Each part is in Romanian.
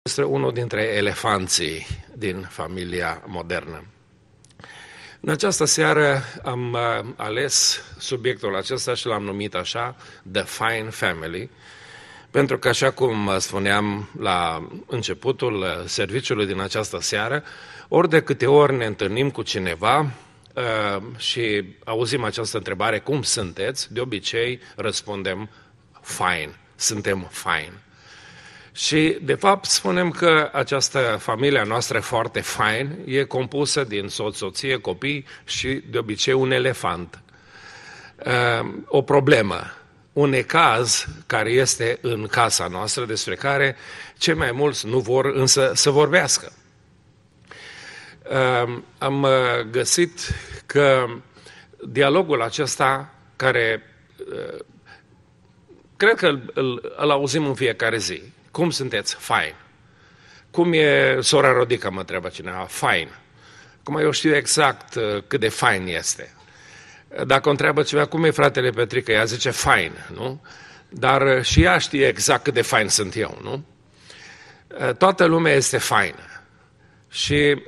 este unul dintre elefanții din familia modernă. În această seară am ales subiectul acesta și l-am numit așa, The Fine Family, pentru că, așa cum spuneam la începutul serviciului din această seară, ori de câte ori ne întâlnim cu cineva și auzim această întrebare, cum sunteți? De obicei răspundem fine, suntem fine. Și, de fapt, spunem că această familie noastră foarte fine e compusă din soț, soție, copii și, de obicei, un elefant. O problemă, un necaz care este în casa noastră, despre care cei mai mulți nu vor însă să vorbească. Am găsit că dialogul acesta, care cred că îl auzim în fiecare zi, cum sunteți? Fine. Cum e sora Rodica, mă întreabă cineva? Fine. Cum eu știu exact cât de fine este. Dacă o întreabă cineva, cum e fratele Petrică? Ea zice fine, nu? Dar și ea știe exact cât de fine sunt eu, nu? Toată lumea este fine. Și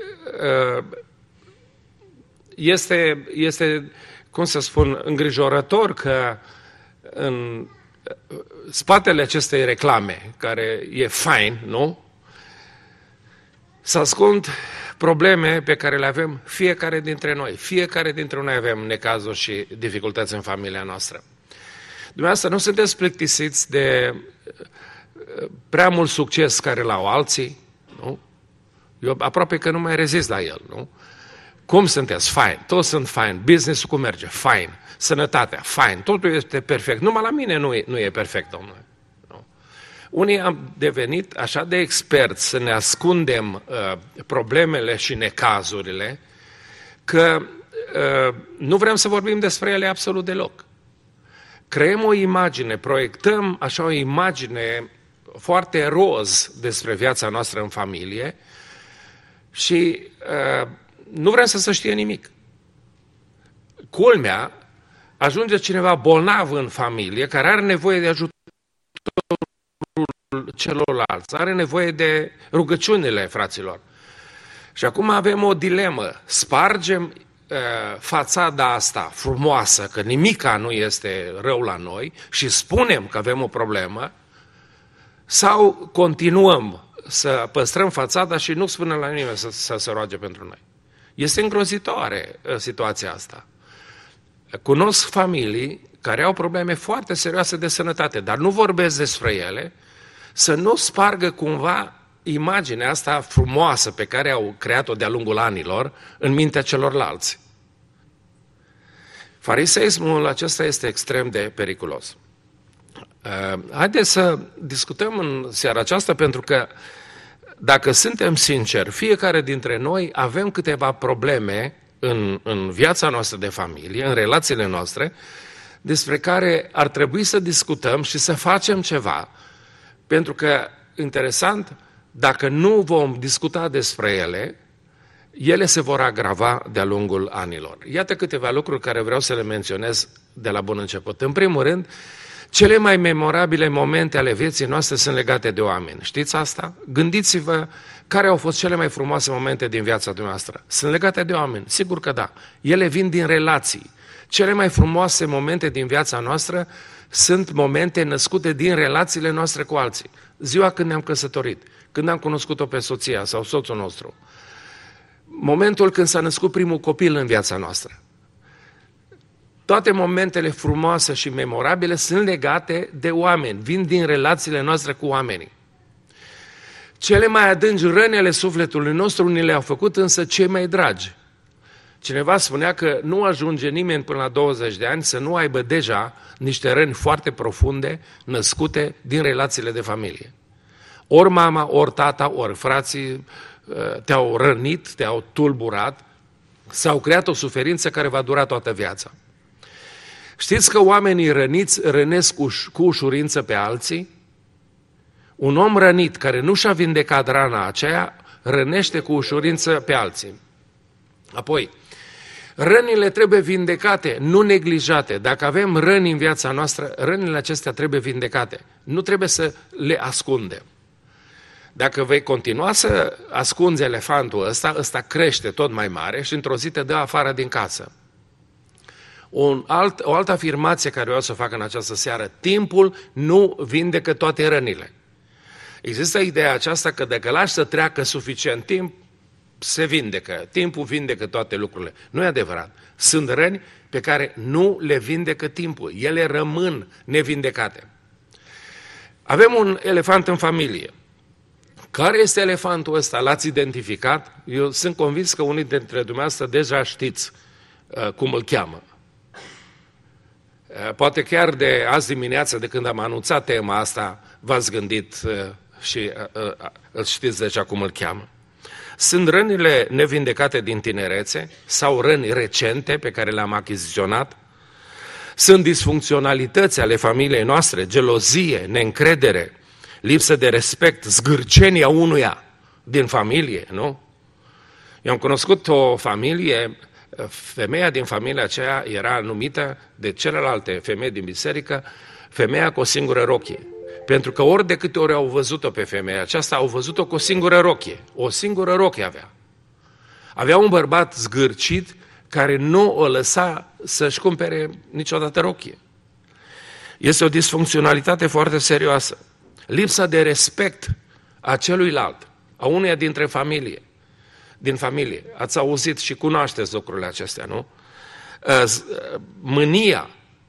este, cum să spun, îngrijorător că în spatele acestei reclame, care e fine, nu? Se ascund probleme pe care le avem fiecare dintre noi. Fiecare dintre noi avem necazuri și dificultăți în familia noastră. Dumneavoastră, nu sunteți plictisiți de prea mult succes care l-au alții, nu? Eu aproape că nu mai rezist la el, nu? Cum sunteți? Fine. Toți sunt fine. Business-ul cum merge? Fine. Sănătatea? Fine. Totul este perfect. Numai la mine nu e perfect, domnule. Nu. Unii am devenit așa de experți să ne ascundem problemele și necazurile că nu vrem să vorbim despre ele absolut deloc. Creăm o imagine, proiectăm așa o imagine foarte roz despre viața noastră în familie și nu vrem să se știe nimic. Culmea, ajunge cineva bolnav în familie, care are nevoie de ajutorul celorlalți, are nevoie de rugăciunile fraților. Și acum avem o dilemă. Spargem fațada asta frumoasă, că nimica nu este rău la noi și spunem că avem o problemă, sau continuăm să păstrăm fațada și nu spunem la nimeni să se roage pentru noi. Este îngrozitoare situația asta. Cunosc familii care au probleme foarte serioase de sănătate, dar nu vorbesc despre ele, să nu spargă cumva imaginea asta frumoasă pe care au creat-o de-a lungul anilor în mintea celorlalți. Fariseismul acesta este extrem de periculos. Haideți să discutăm în seara aceasta, pentru că dacă suntem sinceri, fiecare dintre noi avem câteva probleme în viața noastră de familie, în relațiile noastre, despre care ar trebui să discutăm și să facem ceva. Pentru că, interesant, dacă nu vom discuta despre ele se vor agrava de-a lungul anilor. Iată câteva lucruri care vreau să le menționez de la bun început. În primul rând, cele mai memorabile momente ale vieții noastre sunt legate de oameni. Știți asta? Gândiți-vă care au fost cele mai frumoase momente din viața dumneavoastră. Sunt legate de oameni? Sigur că da. Ele vin din relații. Cele mai frumoase momente din viața noastră sunt momente născute din relațiile noastre cu alții. Ziua când ne-am căsătorit, când am cunoscut-o pe soția sau soțul nostru. Momentul când s-a născut primul copil în viața noastră. Toate momentele frumoase și memorabile sunt legate de oameni, vin din relațiile noastre cu oamenii. Cele mai adânci răni ale sufletului nostru ni le-au făcut însă cei mai dragi. Cineva spunea că nu ajunge nimeni până la 20 de ani să nu aibă deja niște răni foarte profunde născute din relațiile de familie. Ori mama, ori tata, ori frații te-au rănit, te-au tulburat, s-au creat o suferință care va dura toată viața. Știți că oamenii răniți rănesc cu ușurință pe alții? Un om rănit care nu și-a vindecat rana aceea, rănește cu ușurință pe alții. Apoi, rănile trebuie vindecate, nu neglijate. Dacă avem răni în viața noastră, rănile acestea trebuie vindecate. Nu trebuie să le ascundem. Dacă vei continua să ascunzi elefantul ăsta crește tot mai mare și într-o zi te dă afară din casă. O altă afirmație care vreau să o fac în această seară: timpul nu vindecă toate rănile. Există ideea aceasta că dacă lași să treacă suficient timp, se vindecă. Timpul vindecă toate lucrurile. Nu e adevărat. Sunt răni pe care nu le vindecă timpul. Ele rămân nevindecate. Avem un elefant în familie. Care este elefantul ăsta? L-ați identificat? Eu sunt convins că unii dintre dumneavoastră deja știți cum îl cheamă. Poate chiar de azi dimineață, de când am anunțat tema asta, v-ați gândit și îl știți deja cum îl cheamă. Sunt rănile nevindecate din tinerețe sau răni recente pe care le-am achiziționat. Sunt disfuncționalități ale familiei noastre, gelozie, neîncredere, lipsă de respect, zgârcenia unuia din familie, nu? Eu am cunoscut o familie, femeia din familia aceea era numită de celelalte femei din biserică femeia cu o singură rochie. Pentru că ori de câte ori au văzut-o pe femeia aceasta, au văzut-o cu o singură rochie. O singură rochie avea. Avea un bărbat zgârcit care nu o lăsa să-și cumpere niciodată rochie. Este o disfuncționalitate foarte serioasă. Lipsa de respect a celuilalt, a uneia dintre familie. Din familie. Ați auzit și cunoașteți lucrurile acestea, nu? Mânia.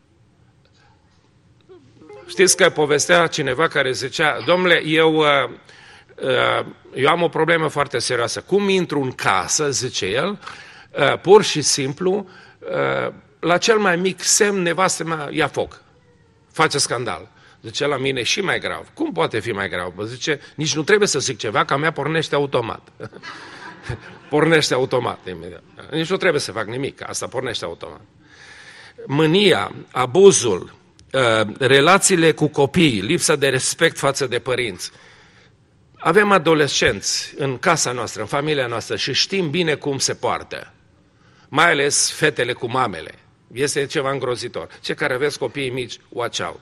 Știți că povestea cineva care zicea: domnule, eu am o problemă foarte serioasă. Cum intru în casă, zice el, pur și simplu, la cel mai mic semn, nevastă mea ia foc. Face scandal. Zice, la mine și mai grav. Cum poate fi mai grav? Zice, nici nu trebuie să zic ceva, că a mea pornește automat. Pornește automat imediat. Nici nu trebuie să fac nimic, asta pornește automat. Mânia, abuzul, relațiile cu copiii, lipsa de respect față de părinți. Avem adolescenți în casa noastră, în familia noastră și știm bine cum se poartă. Mai ales fetele cu mamele. Este ceva îngrozitor. Cei care aveți copii mici, watch out.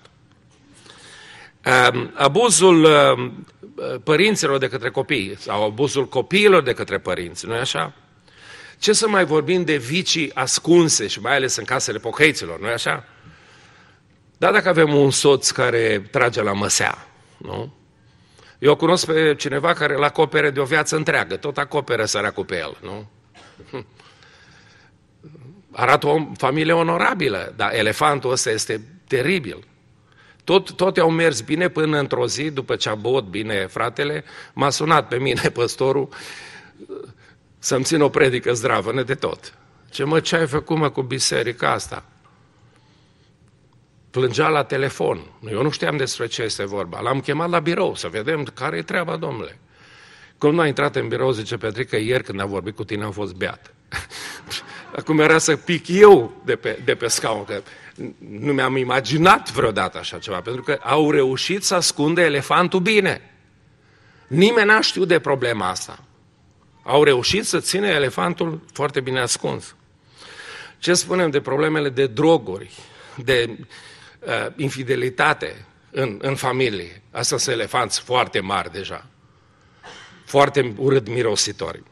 Abuzul părinților de către copii sau abuzul copiilor de către părinți, nu-i așa? Ce să mai vorbim de vicii ascunse și mai ales în casele pocăiților, nu-i așa? Dar dacă avem un soț care trage la măsea, nu? Eu cunosc pe cineva care îl acopere de o viață întreagă, tot acoperă săracul pe el, nu? Arată o familie onorabilă, dar elefantul ăsta este teribil. Tot au mers bine până într-o zi, după ce a băut bine fratele, m-a sunat pe mine păstorul să-mi țin o predică zdravănă de tot. Ce ai făcut, cu biserica asta? Plângea la telefon. Eu nu știam despre ce este vorba. L-am chemat la birou să vedem care e treaba, domnule. Cum nu a intrat în birou, zice Petrică, ieri când am vorbit cu tine am fost beat. Acum era să pic eu de pe scaun, că nu mi-am imaginat vreodată așa ceva, pentru că au reușit să ascundă elefantul bine. Nimeni n-a știut de problema asta. Au reușit să țină elefantul foarte bine ascuns. Ce spunem de problemele de droguri, de infidelitate în familie? Astea sunt elefanți foarte mari deja, foarte urât mirositori.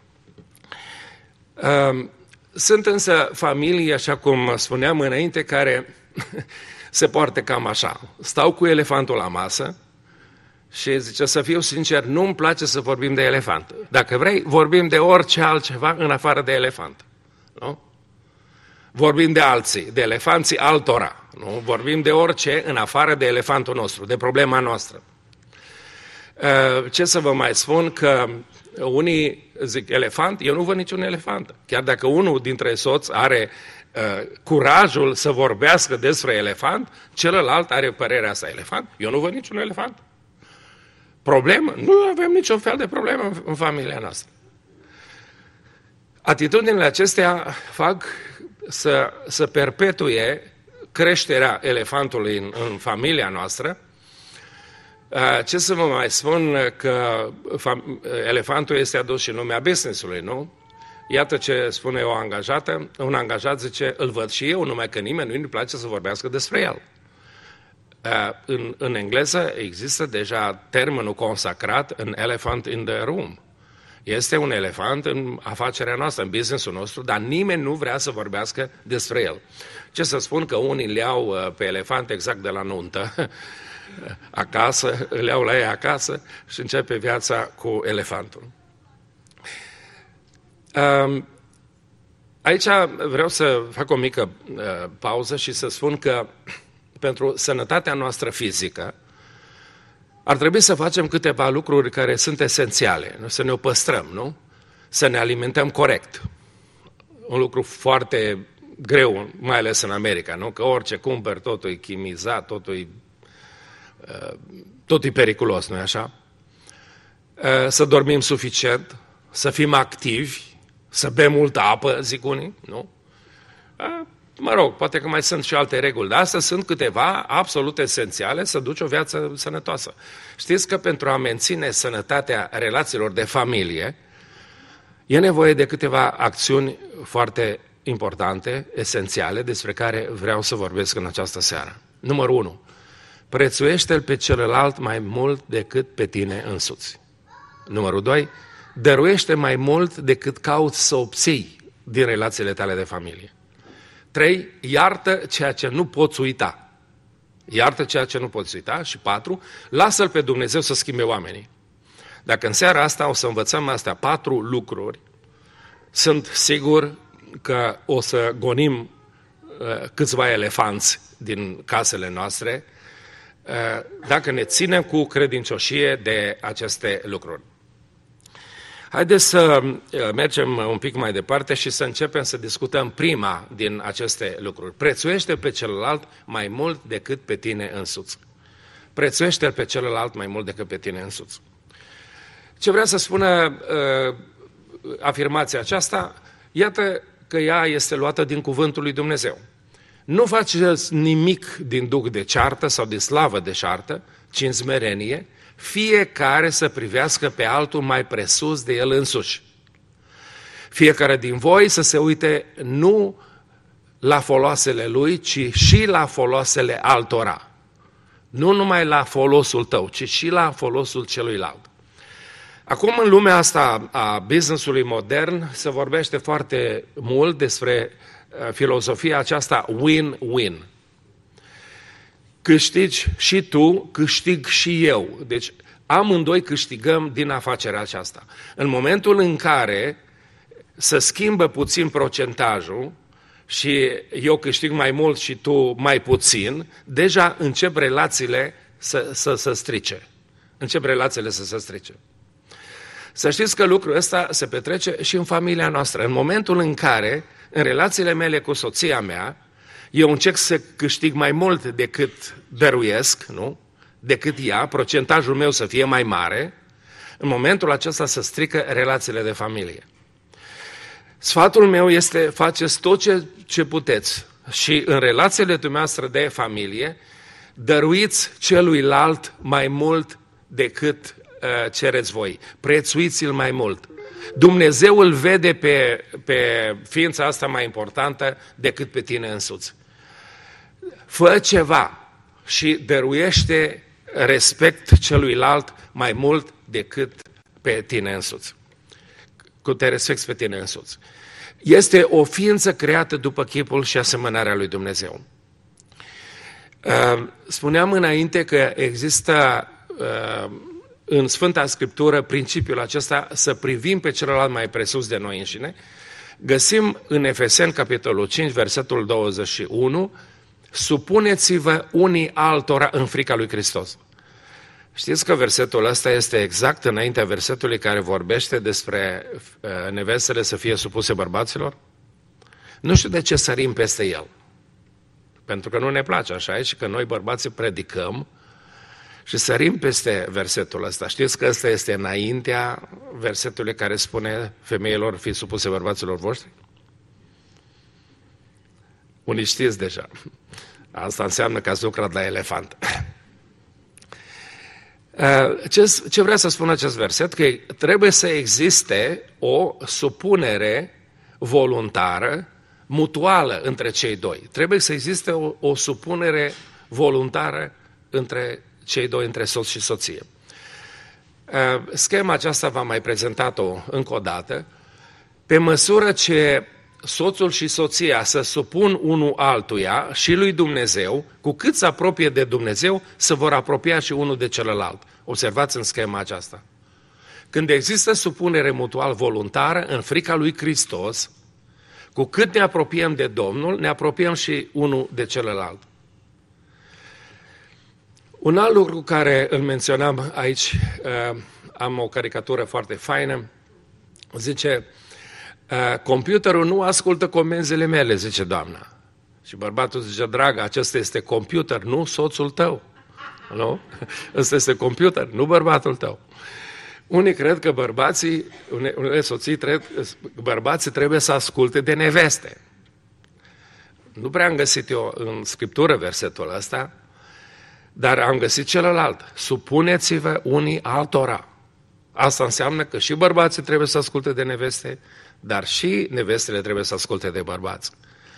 Sunt însă familii, așa cum spuneam înainte, care se poartă cam așa. Stau cu elefantul la masă și zice, să fiu sincer, nu-mi place să vorbim de elefant. Dacă vrei, vorbim de orice altceva în afară de elefant. Nu? Vorbim de alții, de elefanții altora. Nu? Vorbim de orice în afară de elefantul nostru, de problema noastră. Ce să vă mai spun, că unii zic elefant, eu nu văd niciun elefant. Chiar dacă unul dintre soți are curajul să vorbească despre elefant, celălalt are părerea asta, elefant? Eu nu văd niciun elefant. Problemă? Nu avem niciun fel de problemă în familia noastră. Atitudinile acestea fac să perpetue creșterea elefantului în familia noastră. Ce să vă mai spun, că elefantul este adus și în lumea business-ului, nu? Iată ce spune o angajată. Un angajat zice, îl văd și eu, numai că nimeni nu-i place să vorbească despre el. În engleză există deja termenul consacrat, an elephant in the room. Este un elefant în afacerea noastră, în business-ul nostru, dar nimeni nu vrea să vorbească despre el. Ce să spun că unii îl iau pe elefant exact de la nuntă, acasă, îl iau la ei acasă și începe viața cu elefantul. Aici vreau să fac o mică pauză și să spun că pentru sănătatea noastră fizică ar trebui să facem câteva lucruri care sunt esențiale, să ne o păstrăm, nu? Să ne alimentăm corect. Un lucru foarte greu, mai ales în America, nu? Că orice cumperi, totul e chimizat, totul e periculos, nu-i așa? Să dormim suficient, să fim activi, să bem multă apă, zic unii, nu? Mă rog, poate că mai sunt și alte reguli, dar astea sunt câteva absolut esențiale să duci o viață sănătoasă. Știți că pentru a menține sănătatea relațiilor de familie, e nevoie de câteva acțiuni foarte importante, esențiale, despre care vreau să vorbesc în această seară. Numărul 1. Prețuiește-l pe celălalt mai mult decât pe tine însuți. Numărul 2. Dăruiește mai mult decât cauți să obții din relațiile tale de familie. 3. Iartă ceea ce nu poți uita. Iartă ceea ce nu poți uita. Și 4. Lasă-L pe Dumnezeu să schimbe oamenii. Dacă în seara asta o să învățăm astea 4 lucruri, sunt sigur că o să gonim câțiva elefanți din casele noastre dacă ne ținem cu credincioșie de aceste lucruri. Haideți să mergem un pic mai departe și să începem să discutăm prima din aceste lucruri. Prețuiește pe celălalt mai mult decât pe tine însuți. Prețuiește-l pe celălalt mai mult decât pe tine însuți. Ce vrea să spună afirmația aceasta? Iată că ea este luată din cuvântul lui Dumnezeu. Nu faceți nimic din duh de ceartă sau de slavă de ceartă, ci în smerenie, fiecare să privească pe altul mai presus de el însuși. Fiecare din voi să se uite nu la foloasele lui, ci și la foloasele altora. Nu numai la folosul tău, ci și la folosul celuilalt. Acum, în lumea asta a business-ului modern, se vorbește foarte mult despre filozofia aceasta win-win. Câștigi și tu, câștig și eu. Deci amândoi câștigăm din afacerea aceasta. În momentul în care se schimbă puțin procentajul și eu câștig mai mult și tu mai puțin, deja încep relațiile să se strice. Încep relațiile să se strice. Să știți că lucrul ăsta se petrece și în familia noastră. În momentul în care, în relațiile mele cu soția mea, eu încerc să câștig mai mult decât dăruiesc, nu? Decât ea, procentajul meu să fie mai mare, în momentul acesta se strică relațiile de familie. Sfatul meu este, faceți tot ce puteți și în relațiile dumneavoastră de familie, dăruiți celuilalt mai mult decât cereți voi. Prețuiți-l mai mult. Dumnezeu îl vede pe ființa asta mai importantă decât pe tine însuți. Fă ceva și dăruiește respect celuilalt mai mult decât pe tine însuți. Cu te respecti pe tine însuți. Este o ființă creată după chipul și asemănarea lui Dumnezeu. Spuneam înainte că există în Sfânta Scriptură principiul acesta să privim pe celălalt mai presus de noi înșine. Găsim în Efeseni, capitolul 5, versetul 21, supuneți-vă unii altora în frica lui Hristos. Știți că versetul ăsta este exact înaintea versetului care vorbește despre nevestele să fie supuse bărbaților? Nu știu de ce sărim peste el. Pentru că nu ne place, așa e, și că noi bărbații predicăm și sărim peste versetul ăsta. Știți că ăsta este înaintea versetului care spune femeilor fiți supuse bărbaților voștri? Unii știți deja. Asta înseamnă că ați lucrat la elefant. Ce vrea să spună acest verset? Că trebuie să existe o supunere voluntară, mutuală între cei doi. Trebuie să existe o supunere voluntară între cei doi, între soț și soție. Schema aceasta v-am mai prezentat-o încă o dată. Pe măsură ce soțul și soția se supun unul altuia și lui Dumnezeu, cu cât se apropie de Dumnezeu, se vor apropia și unul de celălalt. Observați în schema aceasta. Când există supunere mutual voluntară, în frica lui Hristos, cu cât ne apropiem de Domnul, ne apropiem și unul de celălalt. Un alt lucru care îl menționam aici, am o caricatură foarte faină, zice, computerul nu ascultă comenzile mele, zice doamna. Și bărbatul zice, dragă, acesta este computer, nu soțul tău. Nu? Ăsta este computer, nu bărbatul tău. Unii cred că unele soții bărbații trebuie să asculte de neveste. Nu prea am găsit eu în Scriptură versetul ăsta, dar am găsit celălalt. Supuneți-vă unii altora. Asta înseamnă că și bărbații trebuie să asculte de neveste, dar și nevestele trebuie să asculte de bărbați.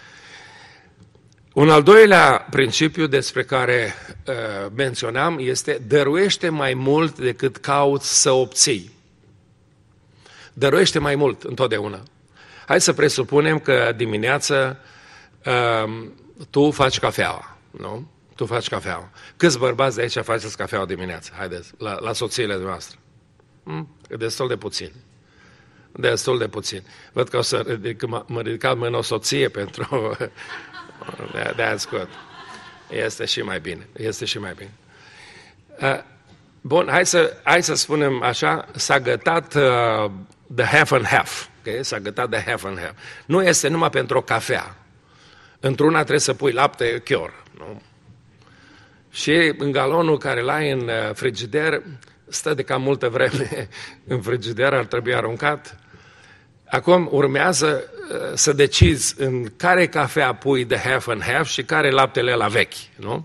Un al doilea principiu despre care menționam este dăruiește mai mult decât cauți să obții. Dăruiește mai mult întotdeauna. Hai să presupunem că dimineață tu faci cafeaua, nu? Tu faci cafeaua. Câți bărbați de aici faceți cafeaua dimineața? Haideți, la soțiile noastre. E destul de puțin. Destul de puțin. Văd că mă ridicat mâna o soție pentru... That's good. Este și mai bine. Este și mai bine. Bun, hai să spunem așa, s-a gătat the half and half. Okay? S-a gătat the half and half. Nu este numai pentru o cafea. Într-una trebuie să pui lapte chior. Nu? Și în galonul care l-ai în frigider, stă de cam multă vreme în frigider, ar trebui aruncat. Acum urmează să decizi în care cafea pui de half and half și care laptele la vechi, nu?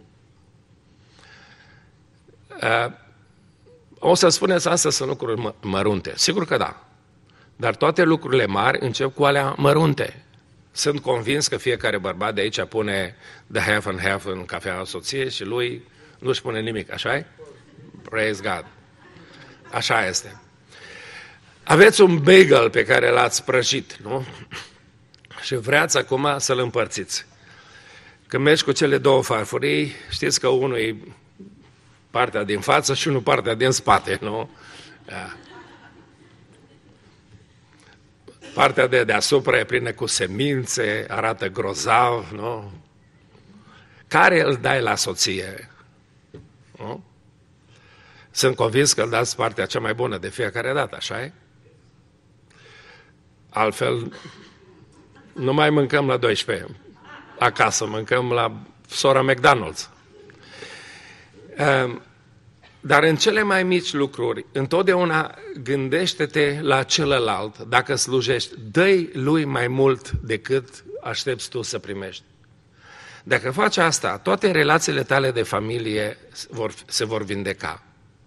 O să spuneți, astea sunt lucruri mărunte. Sigur că da. Dar toate lucrurile mari încep cu alea mărunte. Sunt convins că fiecare bărbat de aici pune de half and half în cafea soției și lui nu-și pune nimic, așa-i? Praise God. Așa este. Aveți un bagel pe care l-ați prăjit, nu? Și vreați acum să-l împărțiți. Când mergi cu cele două farfurii, știți că unul e partea din față și unul partea din spate, nu? Da. Partea de deasupra e plină cu semințe, arată grozav, nu? Care îl dai la soție? Nu? Sunt convins că îl dați partea cea mai bună de fiecare dată, așa e? Altfel, nu mai mâncăm la 12 acasă, mâncăm la sora McDonald's. Dar în cele mai mici lucruri, întotdeauna gândește-te la celălalt. Dacă slujești, dă-i lui mai mult decât aștepți tu să primești. Dacă faci asta, toate relațiile tale de familie se vor vindeca.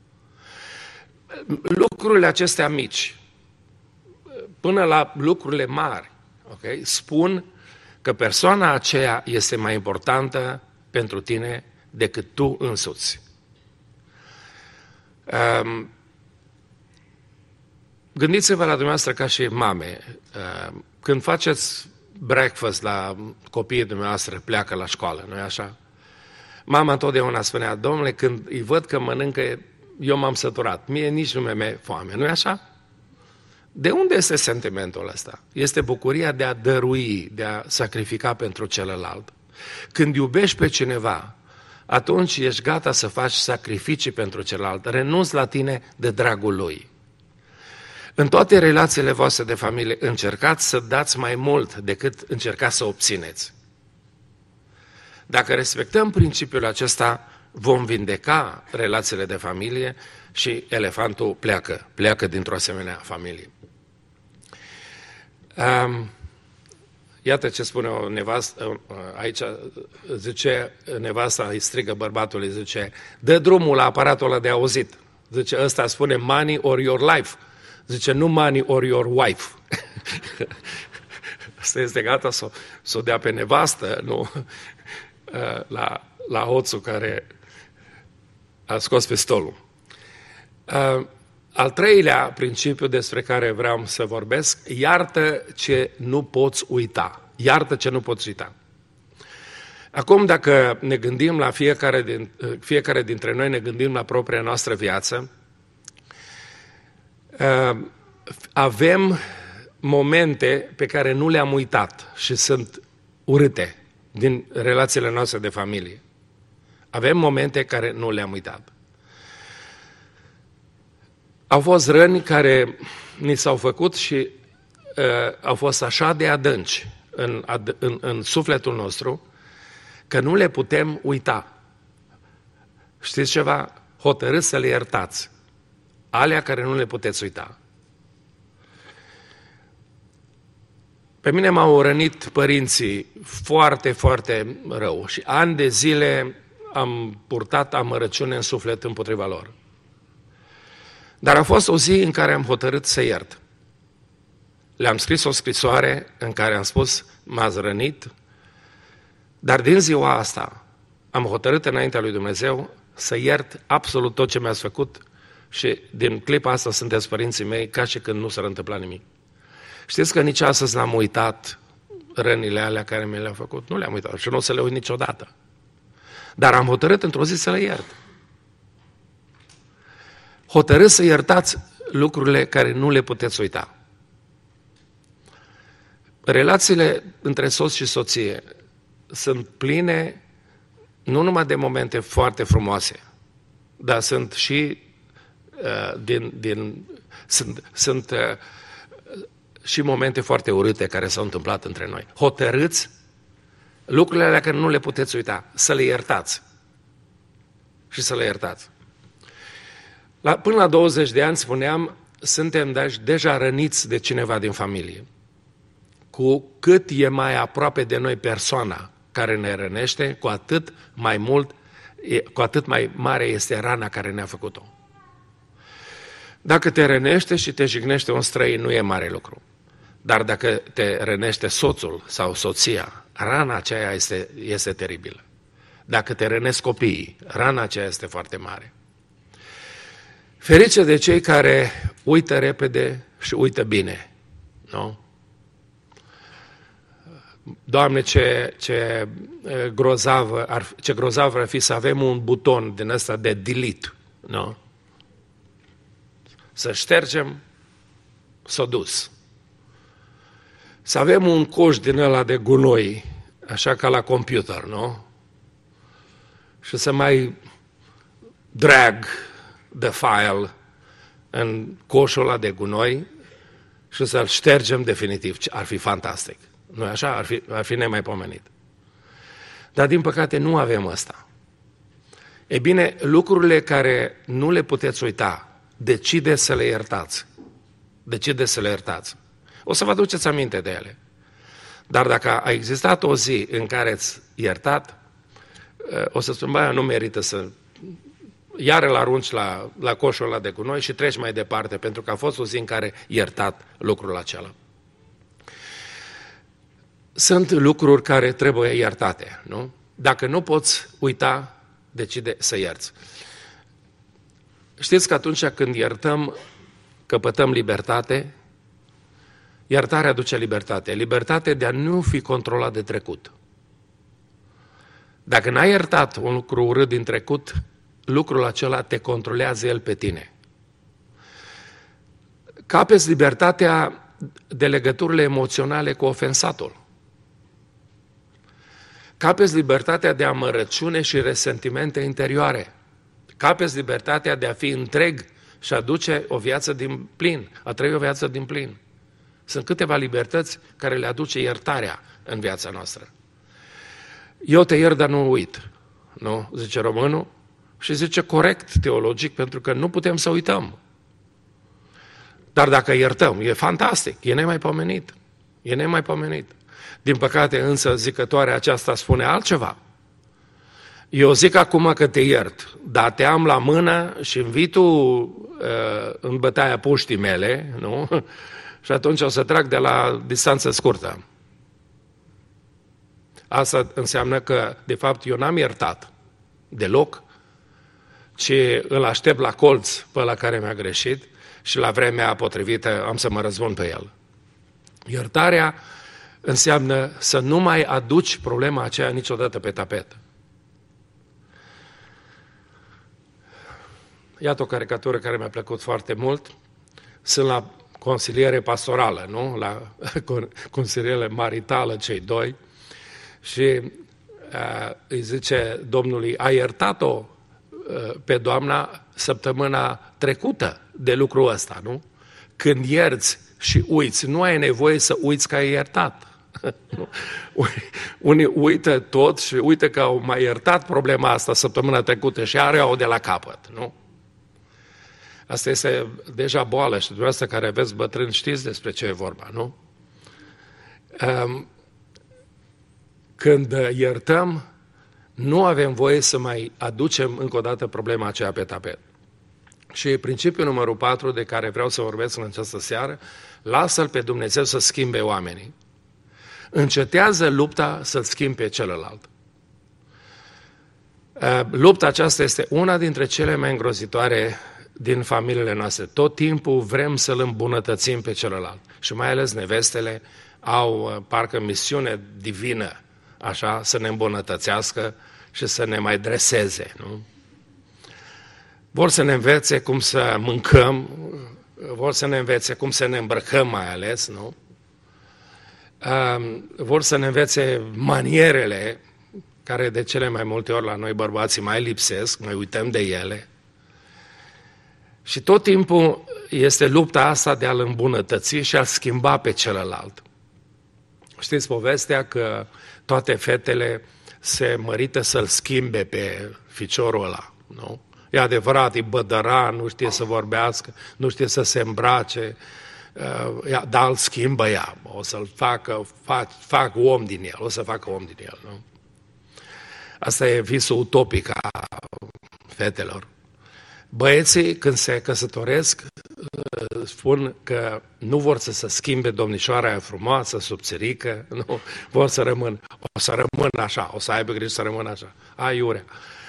Lucrurile acestea mici, până la lucrurile mari, okay, spun că persoana aceea este mai importantă pentru tine decât tu însuți. Gândiți-vă la dumneavoastră ca și mame. Când faceți breakfast la copiii dumneavoastră, pleacă la școală, nu-i așa? Mama întotdeauna spunea, domnule, când îi văd că mănâncă, eu m-am săturat. Mie nici nu mi-e foame, nu-i așa? De unde este sentimentul ăsta? Este bucuria de a dărui, de a sacrifica pentru celălalt. Când iubești pe cineva, atunci ești gata să faci sacrificii pentru celălalt. Renunți la tine de dragul lui. În toate relațiile voastre de familie, încercați să dați mai mult decât încercați să obțineți. Dacă respectăm principiul acesta, vom vindeca relațiile de familie și elefantul pleacă dintr-o asemenea familie. Iată ce spune o nevastă, aici zice, nevasta îi strigă bărbatului, zice, dă drumul la aparatul ăla de auzit. Zice, ăsta spune money or your life. Zice, nu money or your wife. Asta este gata să o dea pe nevastă, nu la hoțul A scos pistolul. Al treilea principiu despre care vreau să vorbesc, iartă ce nu poți uita. Iartă ce nu poți uita. Acum, dacă ne gândim la fiecare dintre noi, ne gândim la propria noastră viață, avem momente pe care nu le-am uitat și sunt urâte din relațiile noastre de familie. Avem momente care nu le-am uitat. Au fost răni care ni s-au făcut și au fost așa de adânci în sufletul nostru că nu le putem uita. Știți ceva? Hotărâți să le iertați. Alea care nu le puteți uita. Pe mine m-au rănit părinții foarte, foarte rău și ani de zile am purtat amărăciune în suflet împotriva lor. Dar a fost o zi în care am hotărât să iert. Le-am scris o scrisoare în care am spus, m-ați rănit, dar din ziua asta am hotărât înaintea lui Dumnezeu să iert absolut tot ce mi-ați făcut și din clipa asta sunteți părinții mei ca și când nu s-ar întâmpla nimic. Știți că nici astăzi n-am uitat rănile alea care mi le-au făcut. Nu le-am uitat și nu o să le uit niciodată. Dar am hotărât într-o zi să le iert. Hotărâți să iertați lucrurile care nu le puteți uita. Relațiile între soț și soție sunt pline nu numai de momente foarte frumoase, dar sunt și și momente foarte urâte care s-au întâmplat între noi. Hotărâți lucrurile alea care nu le puteți uita, să le iertați. Și să le iertați. Până la 20 de ani, spuneam, suntem deja răniți de cineva din familie. Cu cât e mai aproape de noi persoana care ne rănește, cu atât mai mare este rana care ne-a făcut-o. Dacă te rănește și te jignește un străin, nu e mare lucru. Dar dacă te rănește soțul sau soția, rana aceea este teribilă. Dacă te rănesc copiii, rana aceea este foarte mare. Ferice de cei care uită repede și uită bine. Nu? Doamne, ce grozav ar fi să avem un buton din ăsta de delete. Nu? Să ștergem, s-o dus. Să avem un coș din ăla de gunoi, așa ca la computer, nu? Și să mai drag the file în coșul ăla de gunoi și să-l ștergem definitiv. Ar fi fantastic. Nu-i așa? Ar fi nemaipomenit. Dar din păcate nu avem ăsta. E bine, lucrurile care nu le puteți uita, decideți să le iertați. Decideți să le iertați. O să vă aduceți aminte de ele. Dar dacă a existat o zi în care ați iertat, o să spun, nu merită să iar îl arunci la coșul ăla de gunoi și treci mai departe, pentru că a fost o zi în care iertat lucrul acela. Sunt lucruri care trebuie iertate, nu? Dacă nu poți uita, decide să ierți. Știți că atunci când iertăm, căpătăm libertate. Iertarea aduce libertate. Libertate de a nu fi controlat de trecut. Dacă n-ai iertat un lucru urât din trecut, lucrul acela te controlează el pe tine. Capeți libertatea de legăturile emoționale cu ofensatul. Capeți libertatea de amărăciune și resentimente interioare. Capeți libertatea de a fi întreg și a duce o viață din plin, a trăi o viață din plin. Sunt câteva libertăți care le aduce iertarea în viața noastră. Eu te iert, dar nu uit. Nu? Zice românul. Și zice corect teologic, pentru că nu putem să uităm. Dar dacă iertăm, e fantastic, e nemaipomenit. E nemaipomenit. Din păcate însă zicătoarea aceasta spune altceva. Eu zic acum că te iert, dar te am la mână și învii tu în bătaia puștii mele, nu? Și atunci o să trag de la distanță scurtă. Asta înseamnă că, de fapt, eu n-am iertat deloc, ci îl aștept la colț pe ăla care mi-a greșit și la vremea potrivită am să mă răzbun pe el. Iertarea înseamnă să nu mai aduci problema aceea niciodată pe tapet. Iată o caricatură care mi-a plăcut foarte mult. Sunt la consiliere pastorală, nu? La consiliere maritală, cei doi. Și îi zice Domnului, a iertat-o pe doamna săptămâna trecută de lucrul ăsta, nu? Când ierți și uiți, nu ai nevoie să uiți că ai iertat. Unii uită tot și uită că au mai iertat problema asta săptămâna trecută și are-o de la capăt, nu? Asta este deja boală și dumneavoastră care aveți bătrâni știți despre ce e vorba, nu? Când iertăm, nu avem voie să mai aducem încă o dată problema aceea pe tapet. Și principiul numărul 4 de care vreau să vorbesc în această seară, lasă-L pe Dumnezeu să schimbe oamenii. Încetează lupta să-L schimbe pe celălalt. Lupta aceasta este una dintre cele mai îngrozitoare din familiile noastre. Tot timpul vrem să-L îmbunătățim pe celălalt. Și mai ales nevestele au parcă misiune divină, așa, să ne îmbunătățească și să ne mai dreseze, nu? Vor să ne învețe cum să mâncăm, vor să ne învețe cum să ne îmbrăcăm mai ales, nu? Vor să ne învețe manierele, care de cele mai multe ori la noi bărbații mai lipsesc, mai uităm de ele. Și tot timpul este lupta asta de a-l îmbunătăți și a-l schimba pe celălalt. Știți povestea că toate fetele se mărită să-l schimbe pe ficiorul ăla, nu? E adevărat, e bădăran, nu știe să vorbească, nu știe să se îmbrace, dar îl schimbă ea, o să-l fac om din el, o să facă om din el, nu? Asta e visul utopic a fetelor. Băieții, când se căsătoresc, spun că nu vor să se schimbe domnișoara aia frumoasă, subțirică, nu, vor să rămână. O să rămână așa, o să aibă grijă să rămână așa. Aiurea.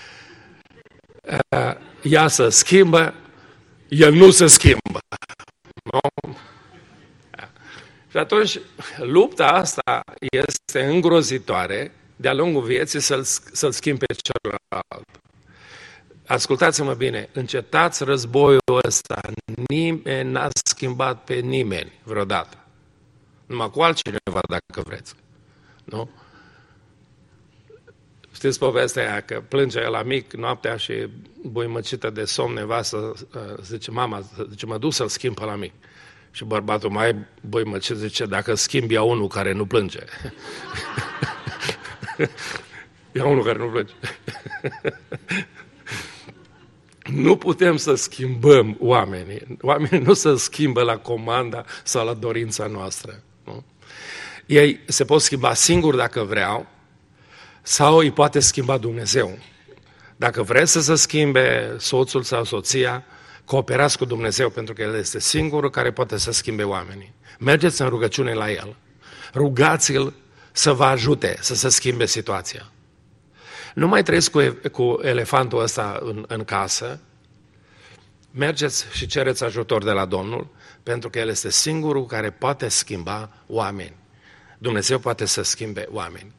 Ea se schimbă, el nu se schimbă. Nu? Și atunci, lupta asta este îngrozitoare de-a lungul vieții să-l schimbe pe celălalt. Ascultați-mă bine, încetați războiul ăsta, nimeni n-a schimbat pe nimeni vreodată. Numai cu altcineva, dacă vreți. Nu? Știți povestea aia, că plânge la mic noaptea și buimăcită de somn nevastă, zice, mama, zice, mă duc să-l schimb pe la mic. Și bărbatul mai buimăcit zice, dacă schimbi ia unul care nu plânge. Ia unul care nu plânge. Nu putem să schimbăm oamenii. Oamenii nu se schimbă la comanda sau la dorința noastră. Nu? Ei se pot schimba singuri dacă vreau, sau îi poate schimba Dumnezeu. Dacă vreți să se schimbe soțul sau soția, cooperați cu Dumnezeu, pentru că El este singurul care poate să schimbe oamenii. Mergeți în rugăciune la El. Rugați-L să vă ajute să se schimbe situația. Nu mai trăiți cu elefantul ăsta în casă, mergeți și cereți ajutor de la Domnul, pentru că El este singurul care poate schimba oameni. Dumnezeu poate să schimbe oameni.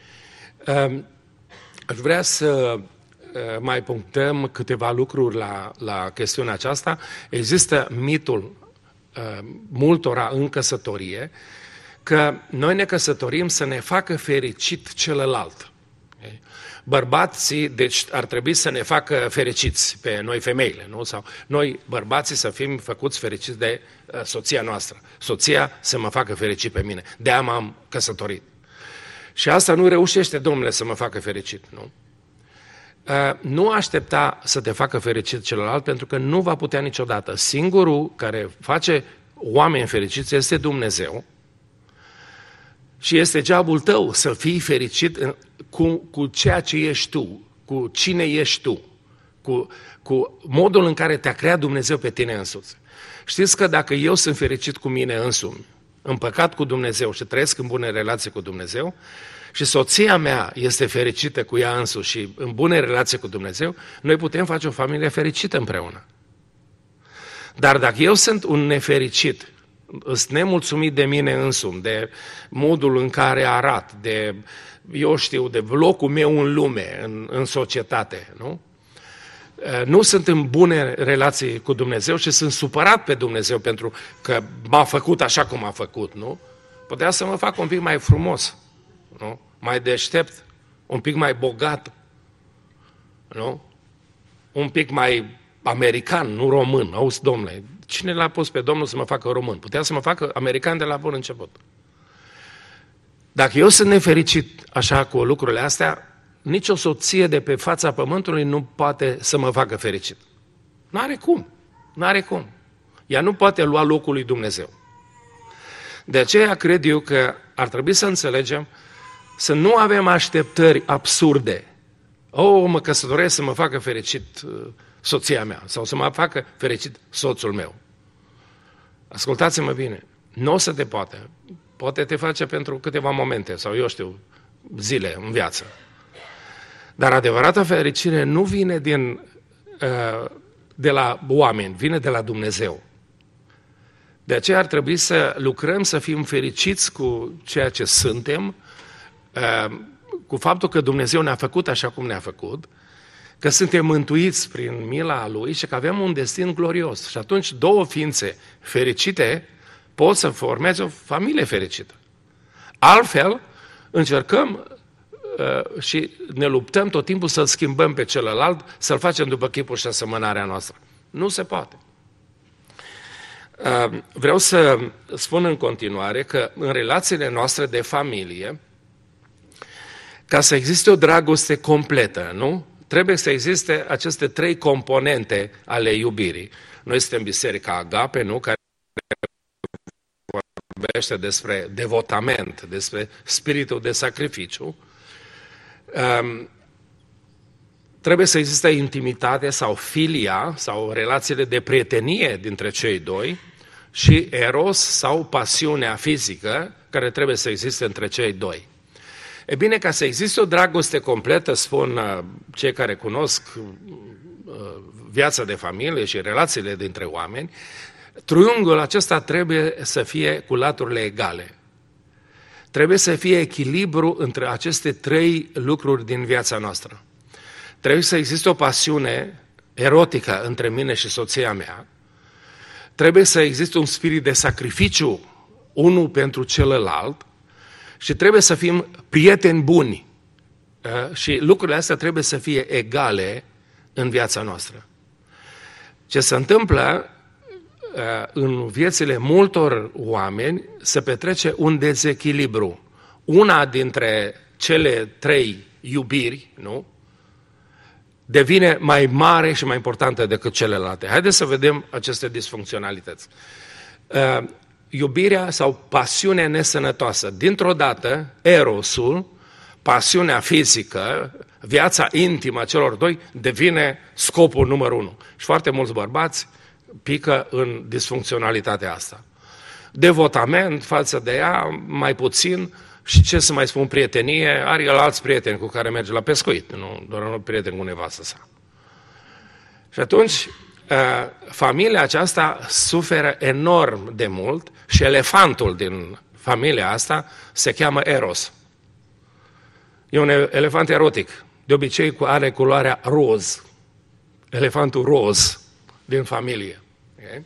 Aș vrea să mai punctăm câteva lucruri la chestiunea aceasta. Există mitul multora în căsătorie, că noi ne căsătorim să ne facă fericit celălalt. Bărbații, deci, ar trebui să ne facă fericiți pe noi femeile, nu? Sau noi, bărbații, să fim făcuți fericiți de soția noastră. Soția să mă facă fericit pe mine. De-aia m-am căsătorit. Și asta nu reușește, Domnule, să mă facă fericit, nu? Nu aștepta să te facă fericit celălalt, pentru că nu va putea niciodată. Singurul care face oameni fericiți este Dumnezeu. Și este jobul tău să fii fericit cu ceea ce ești tu, cu cine ești tu, cu modul în care te-a creat Dumnezeu pe tine însuți. Știți că dacă eu sunt fericit cu mine însumi împăcat cu Dumnezeu și trăiesc în bune relații cu Dumnezeu, și soția mea este fericită cu ea însuși și în bune relații cu Dumnezeu, noi putem face o familie fericită împreună. Dar dacă eu sunt un nefericit, sunt nemulțumit de mine însumi, de modul în care arat, de, eu știu, de locul meu în lume, în societate, nu? Nu sunt în bune relații cu Dumnezeu și sunt supărat pe Dumnezeu pentru că m-a făcut așa cum a făcut, nu? Putea să mă fac un pic mai frumos, nu? Mai deștept, un pic mai bogat, nu? Un pic mai american, nu român. Auzi, domnule, cine l-a pus pe Domnul să mă facă român? Putea să mă facă american de la bun început. Dacă eu sunt nefericit așa cu lucrurile astea, nicio soție de pe fața pământului nu poate să mă facă fericit. N-are cum. N-are cum. Ea nu poate lua locul lui Dumnezeu. De aceea cred eu că ar trebui să înțelegem să nu avem așteptări absurde. Mă căsătoresc să mă facă fericit soția mea sau să mă facă fericit soțul meu. Ascultați-mă bine, nu o să te poate. Poate te face pentru câteva momente sau, eu știu, zile în viață. Dar adevărata fericire nu vine de la oameni, vine de la Dumnezeu. De aceea ar trebui să lucrăm să fim fericiți cu ceea ce suntem, cu faptul că Dumnezeu ne-a făcut așa cum ne-a făcut, că suntem mântuiți prin mila Lui și că avem un destin glorios. Și atunci două ființe fericite pot să formeze o familie fericită. Altfel, încercăm și ne luptăm tot timpul să-l schimbăm pe celălalt, să-l facem după chipul și asemănarea noastră. Nu se poate. Vreau să spun în continuare că în relațiile noastre de familie, ca să existe o dragoste completă, nu? Trebuie să existe aceste trei componente ale iubirii. Noi suntem Biserica Agape, nu? Care vorbește despre devotament, despre spiritul de sacrificiu. Trebuie să existe intimitate sau filia sau relațiile de prietenie dintre cei doi și eros sau pasiunea fizică care trebuie să existe între cei doi. E bine, ca să existe o dragoste completă, spun cei care cunosc viața de familie și relațiile dintre oameni, triunghiul acesta trebuie să fie cu laturile egale. Trebuie să fie echilibru între aceste trei lucruri din viața noastră. Trebuie să existe o pasiune erotică între mine și soția mea. Trebuie să existe un spirit de sacrificiu unul pentru celălalt și trebuie să fim prieteni buni. Și lucrurile astea trebuie să fie egale în viața noastră. Ce se întâmplă în viețile multor oameni se petrece un dezechilibru. Una dintre cele trei iubiri, nu? Devine mai mare și mai importantă decât celelalte. Haideți să vedem aceste disfuncționalități. Iubirea sau pasiunea nesănătoasă. Dintr-o dată, erosul, pasiunea fizică, viața intimă a celor doi, devine scopul numărul 1. Și foarte mulți bărbați pică în disfuncționalitatea asta. Devotament față de ea, mai puțin, și ce să mai spun, prietenie, are el alți prieteni cu care merge la pescuit, nu doar un prieten cu nevastă sa. Și atunci, familia aceasta suferă enorm de mult și elefantul din familia asta se cheamă Eros. E un elefant erotic, de obicei are culoarea roz, elefantul roz din familie. Okay?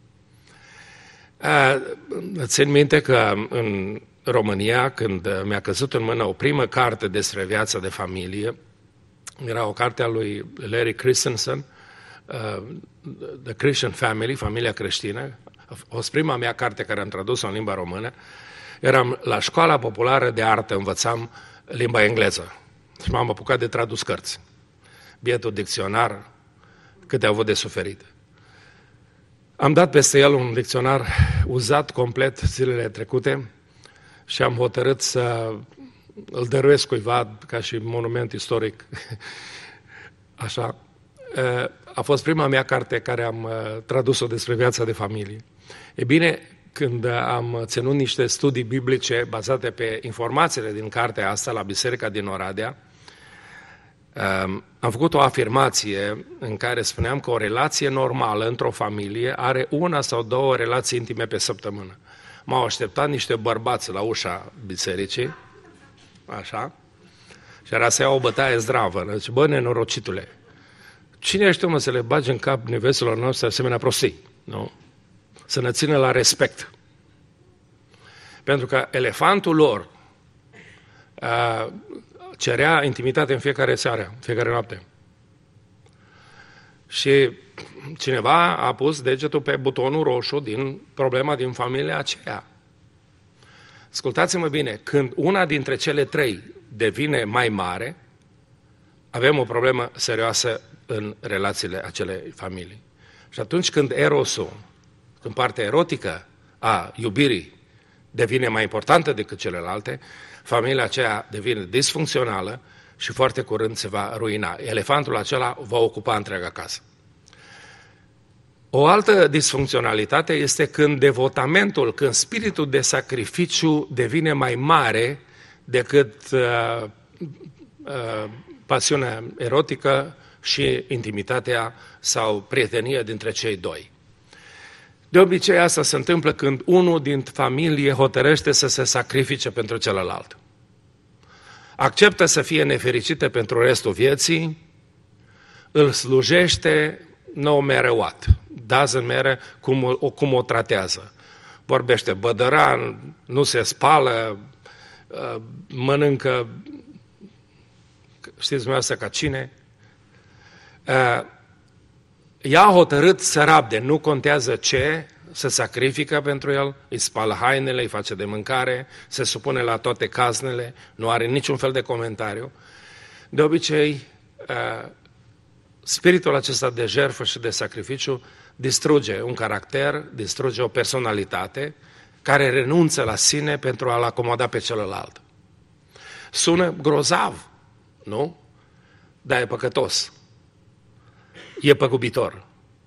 Țin minte că în România, când mi-a căzut în mână o primă carte despre viața de familie, era o carte a lui Larry Christensen, The Christian Family, familia creștină. A fost prima mea carte care am tradus-o în limba română. Eram la școala populară de artă, învățam limba engleză și m-am apucat de tradus cărți. Bietul dicționar, câte au avut de suferit. Am dat peste el un dicționar uzat complet zilele trecute și am hotărât să îl dăruiesc cuiva ca și monument istoric. Așa. A fost prima mea carte care am tradus-o despre viața de familie. E bine, când am ținut niște studii biblice bazate pe informațiile din cartea asta la Biserica din Oradea, am făcut o afirmație în care spuneam că o relație normală într-o familie are una sau două relații intime pe săptămână. M-au așteptat niște bărbați la ușa bisericii, așa, și era să iau o bătaie zdravă. Deci, bă, nenorocitule, cine ești tu, mă, să le bagi în cap neveselor noastre asemenea prostii? Nu? Să ne țină la respect. Pentru că elefantul lor cerea intimitate în fiecare seară, în fiecare noapte. Și cineva a pus degetul pe butonul roșu din problema din familia aceea. Ascultați-mă bine, când una dintre cele trei devine mai mare, avem o problemă serioasă în relațiile acelei familii. Și atunci când erosul, când partea erotică a iubirii devine mai importantă decât celelalte, familia aceea devine disfuncțională și foarte curând se va ruina. Elefantul acela va ocupa întreaga casă. O altă disfuncționalitate este când devotamentul, când spiritul de sacrificiu devine mai mare decât pasiunea erotică și intimitatea sau prietenia dintre cei doi. De obicei asta se întâmplă când unul din familie hotărăște să se sacrifice pentru celălalt. Acceptă să fie nefericită pentru restul vieții, îl slujește, no matter what, doesn't matter cum o tratează. Vorbește bădăran, nu se spală, mănâncă, știți dumneavoastră ca cine. Ea a hotărât să rabde, nu contează ce, se sacrifică pentru el, îi spală hainele, îi face de mâncare, se supune la toate caznele, nu are niciun fel de comentariu. De obicei, spiritul acesta de jertfă și de sacrificiu distruge un caracter, distruge o personalitate care renunță la sine pentru a-l acomoda pe celălalt. Sună grozav, nu? Dar e păcătos. E păgubitor.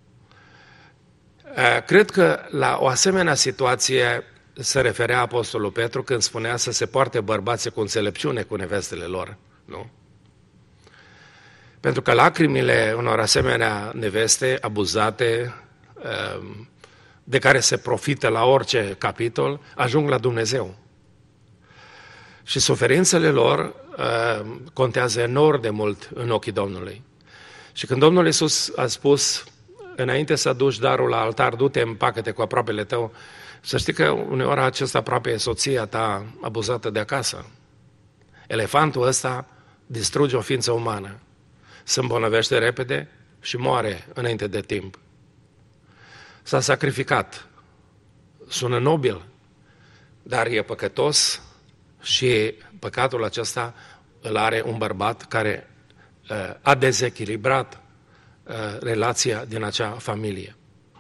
Cred că la o asemenea situație se referea Apostolul Petru când spunea să se poarte bărbații cu înțelepciune cu nevestele lor, nu? Pentru că lacrimile unor asemenea neveste abuzate, de care se profită la orice capitol, ajung la Dumnezeu. Și suferințele lor contează enorm de mult în ochii Domnului. Și când Domnul Iisus a spus, înainte să aduci darul la altar, du-te, împacă-te cu aproapele tău, să știi că uneori acesta aproape e soția ta abuzată de acasă. Elefantul ăsta distruge o ființă umană, se îmbolnăvește repede și moare înainte de timp. S-a sacrificat, sună nobil, dar e păcătos și păcatul acesta îl are un bărbat care a dezechilibrat relația din acea familie.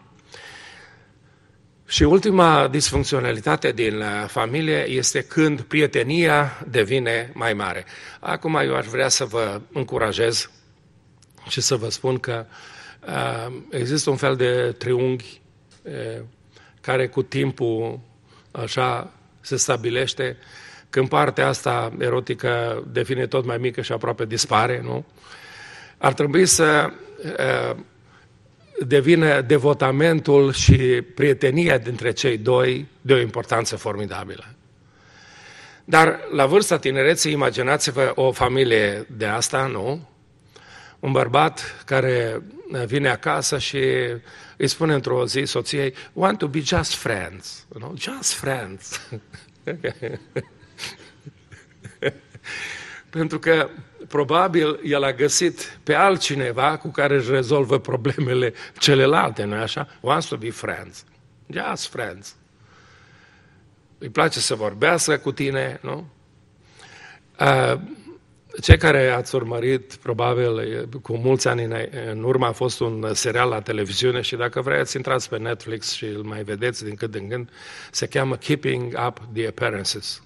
Și ultima disfuncționalitate din familie este când prietenia devine mai mare. Acum eu aș vrea să vă încurajez și să vă spun că există un fel de triunghi care cu timpul așa se stabilește, când partea asta erotică devine tot mai mică și aproape dispare, nu? Ar trebui să devină devotamentul și prietenia dintre cei doi de o importanță formidabilă. Dar la vârsta tinereții, imaginați-vă o familie de asta, nu? Un bărbat care vine acasă și îi spune într-o zi soției, want to be just friends, you know? Just friends. Pentru că probabil el a găsit pe altcineva cu care își rezolvă problemele celelalte, nu-i așa? Wants to be friends. Just friends. Îi place să vorbească cu tine, nu? Cei care ați urmărit, probabil, cu mulți ani în urmă a fost un serial la televiziune și dacă vreți, intrați pe Netflix și îl mai vedeți din când în când, se cheamă Keeping Up the Appearances.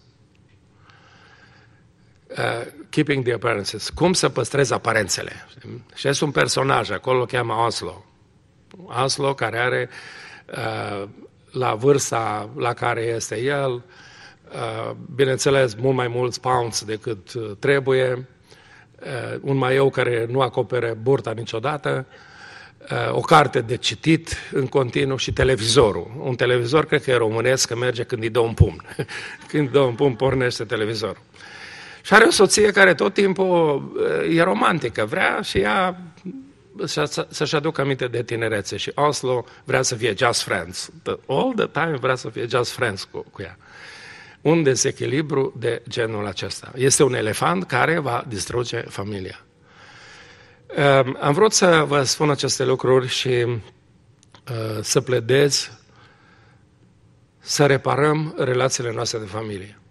Keeping the Appearances. Cum să păstrezi aparențele. Și este un personaj, acolo îl cheamă Oslo. Oslo care are la vârsta la care este el, bineînțeles, mult mai mulți pounds decât trebuie, un maiou care nu acopere burta niciodată, o carte de citit în continuu și televizorul. Un televizor, cred că e românesc, că merge când îi dă un pumn. Când îi dă un pumn, pornește televizorul. Și are o soție care tot timpul e romantică, vrea și ea să-și aducă aminte de tinerețe. Și Oslo vrea să fie just friends. All the time vrea să fie just friends cu ea. Un dezechilibru de genul acesta. Este un elefant care va distruge familia. Am vrut să vă spun aceste lucruri și să pledez să reparăm relațiile noastre de familie.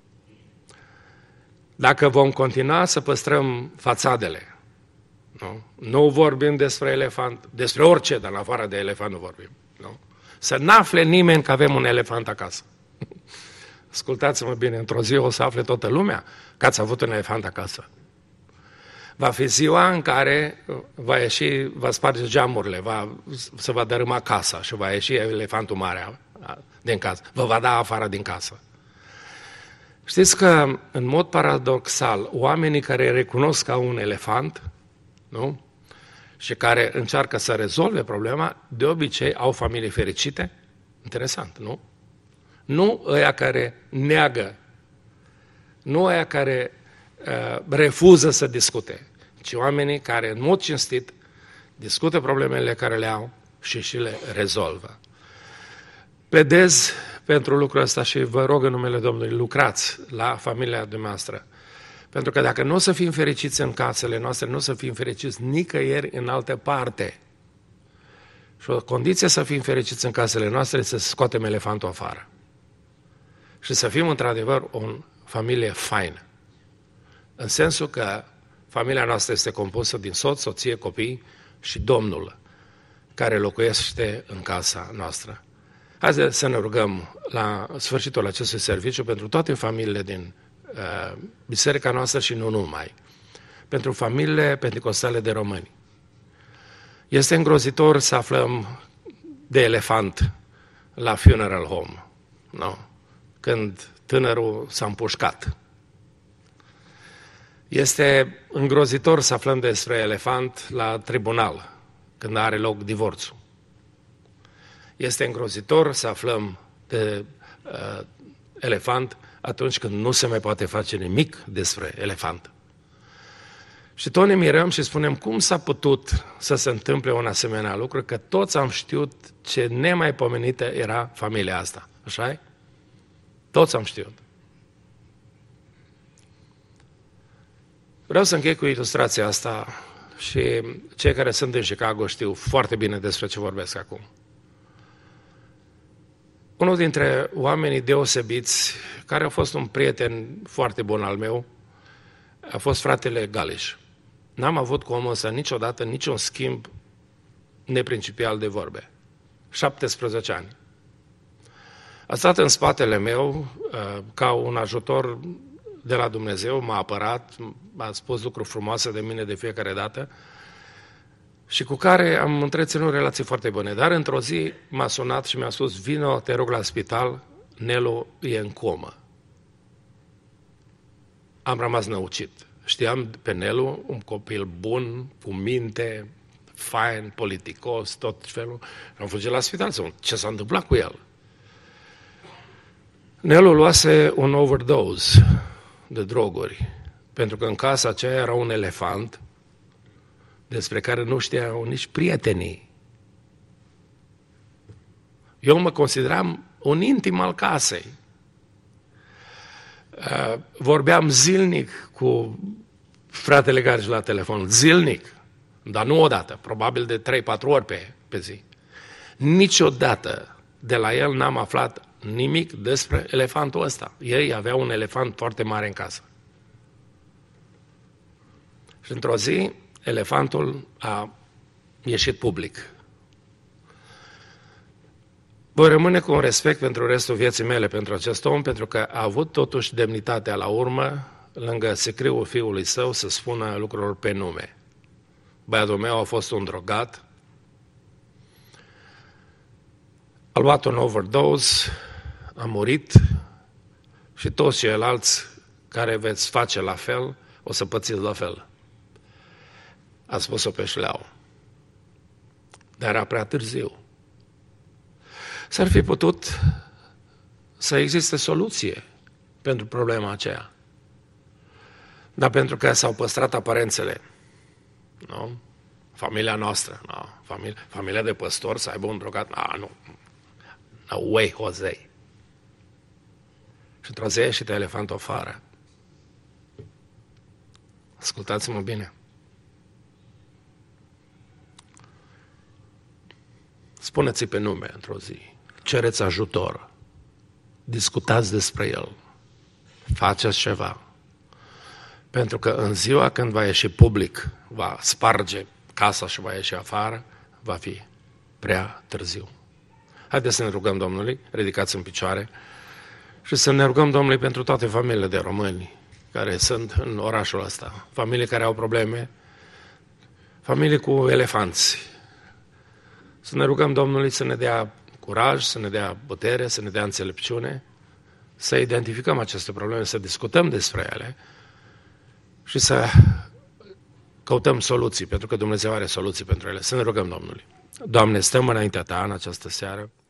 Dacă vom continua să păstrăm fațadele, nu vorbim despre elefant, despre orice, dar în afară de elefant nu vorbim. Nu? Să n-afle nimeni că avem un elefant acasă. Ascultați-mă bine, într-o zi o să afle toată lumea că ați avut un elefant acasă. Va fi ziua în care va ieși, va sparge geamurile, se va dărâma casa și va ieși elefantul mare din casă. Vă va da afară din casă. Știți că, în mod paradoxal, oamenii care recunosc ca un elefant, nu? Și care încearcă să rezolve problema, de obicei au familii fericite. Interesant, nu? Nu ăia care neagă, nu ăia care refuză să discute, ci oamenii care în mod cinstit discută problemele care le au și le rezolvă. Pledez pentru lucrul ăsta și vă rog în numele Domnului, lucrați la familia dumneavoastră. Pentru că dacă nu o să fim fericiți în casele noastre, nu o să fim fericiți nicăieri în altă parte. Și o condiție să fim fericiți în casele noastre este să scoatem elefantul afară. Și să fim într-adevăr o familie faină. În sensul că familia noastră este compusă din soț, soție, copii și Domnul care locuiește în casa noastră. Haideți să ne rugăm la sfârșitul acestui serviciu pentru toate familiile din biserica noastră și nu numai. Pentru familiile penticostale de români. Este îngrozitor să aflăm de elefant la funeral home. No? Când tânărul s-a împușcat. Este îngrozitor să aflăm despre elefant la tribunal, când are loc divorțul. Este îngrozitor să aflăm de elefant atunci când nu se mai poate face nimic despre elefant. Și tot ne mirăm și spunem cum s-a putut să se întâmple un asemenea lucru, că toți am știut ce nemaipomenită era familia asta. Așa-i? Toți am știut. Vreau să închei cu ilustrația asta și cei care sunt în Chicago știu foarte bine despre ce vorbesc acum. Unul dintre oamenii deosebiți, care a fost un prieten foarte bun al meu, a fost fratele Galiș. N-am avut cu omul ăsta niciodată niciun schimb neprincipial de vorbe. 17 ani. A stat în spatele meu ca un ajutor de la Dumnezeu, m-a apărat, m-a spus lucruri frumoase de mine de fiecare dată și cu care am întreținut relații foarte bune. Dar într-o zi m-a sunat și mi-a spus, vino, te rog, la spital, Nelu e în comă. Am rămas năucit. Știam pe Nelu, un copil bun, cu minte, fain, politicos, tot felul. Am fugit la spital să văd ce s-a întâmplat cu el. Nelu luase un overdose de droguri, pentru că în casa aceea era un elefant despre care nu știau nici prietenii. Eu mă consideram un intim al casei. Vorbeam zilnic cu fratele Gariș la telefon, zilnic, dar nu odată, probabil de 3-4 ori pe zi. Niciodată de la el n-am aflat nimic despre elefantul ăsta. Ei aveau un elefant foarte mare în casă. Și într-o zi, elefantul a ieșit public. Voi rămâne cu un respect pentru restul vieții mele pentru acest om, pentru că a avut totuși demnitatea la urmă, lângă sicriul fiului său, să spună lucrurilor pe nume. Băiatul meu a fost un drogat. a luat un overdose, a murit și toți ceilalți care veți face la fel, o să pățiți la fel. A spus-o pe șleau. Dar era prea târziu. S-ar fi putut să existe soluție pentru problema aceea. Dar pentru că s-au păstrat aparențele, nu? Familia noastră, nu? Familia de păstor să aibă un drogat, nu. No way, Jose. Și într-o zi a ieșit elefantul afară. Ascultați-mă bine. Spuneți-i pe nume într-o zi. Cereți ajutor. Discutați despre el. Faceți ceva. Pentru că în ziua când va ieși public, va sparge casa și va ieși afară, va fi prea târziu. Haideți să ne rugăm Domnului, ridicați în picioare, și să ne rugăm Domnului pentru toate familiile de români care sunt în orașul ăsta. Familii care au probleme, familii cu elefanți. Să ne rugăm Domnului să ne dea curaj, să ne dea putere, să ne dea înțelepciune, să identificăm aceste probleme, să discutăm despre ele și să căutăm soluții, pentru că Dumnezeu are soluții pentru ele. Să ne rugăm Domnului. Doamne, stăm înaintea Ta în această seară.